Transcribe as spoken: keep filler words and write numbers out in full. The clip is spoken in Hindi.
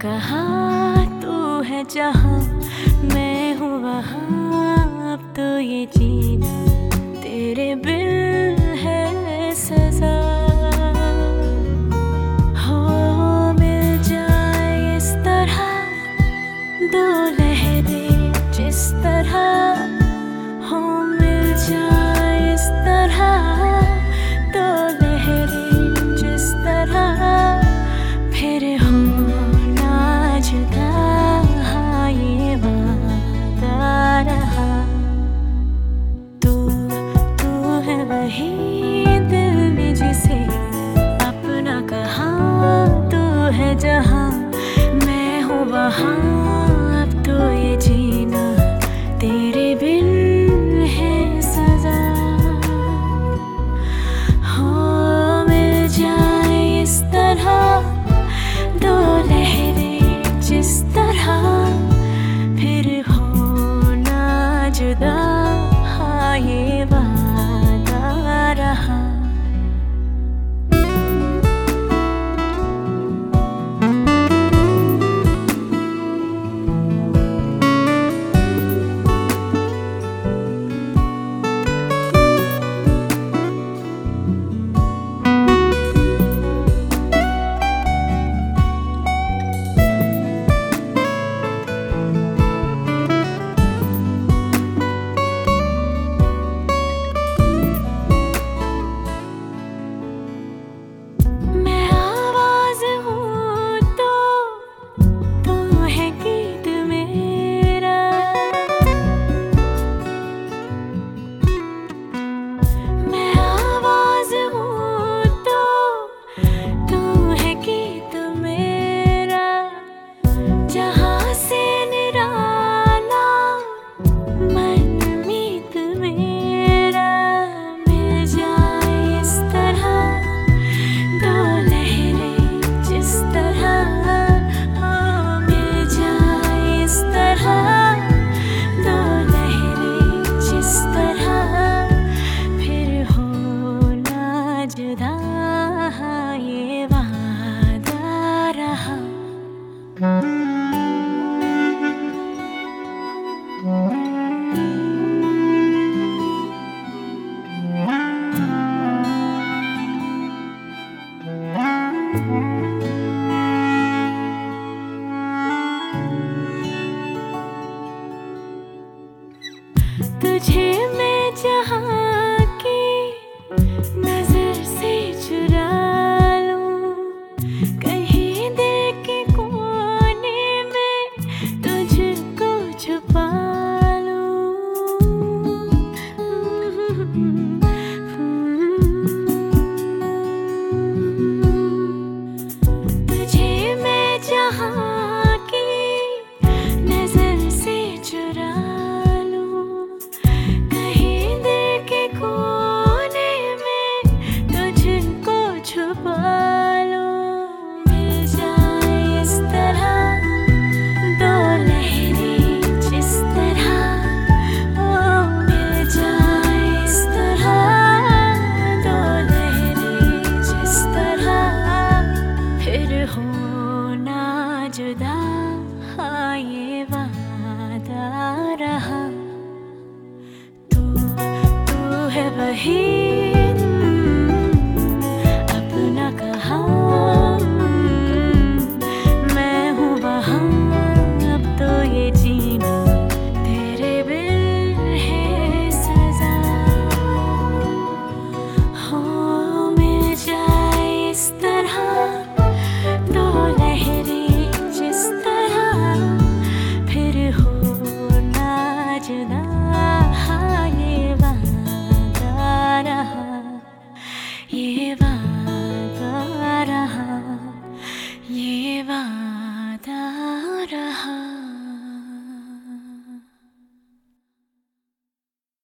कहाँ तू है जहाँ मैं हूँ वहाँ, अब तो ये जीना तेरे बिन है सजा। हो मिल जाए इस तरह दो लहरें जिस तरह, हो मिल जाए इस तरह दो लहरें जिस तरह, फिर हो ना जुदा ये वादा रहा। तू तू है वही दिल में जिसे अपना कहा, तू है जहाँ मैं हूँ वहाँ, अब तो ये जीना तेरे बिन है सजा। हो मिल जाए इस तरह दो लहरें जिस तरह, फिर हो ना जुदा हाँ ये वादा रहा। ये वादा रहा। तुझे मैं जहाँ की नजर से चुरा लूं, कहीं दिल के कोने में तुझको छुपा लूं। तुझे मैं जहाँ की नजर से चुरा जुदा हाँ ये वादा रहा। तू तू है वही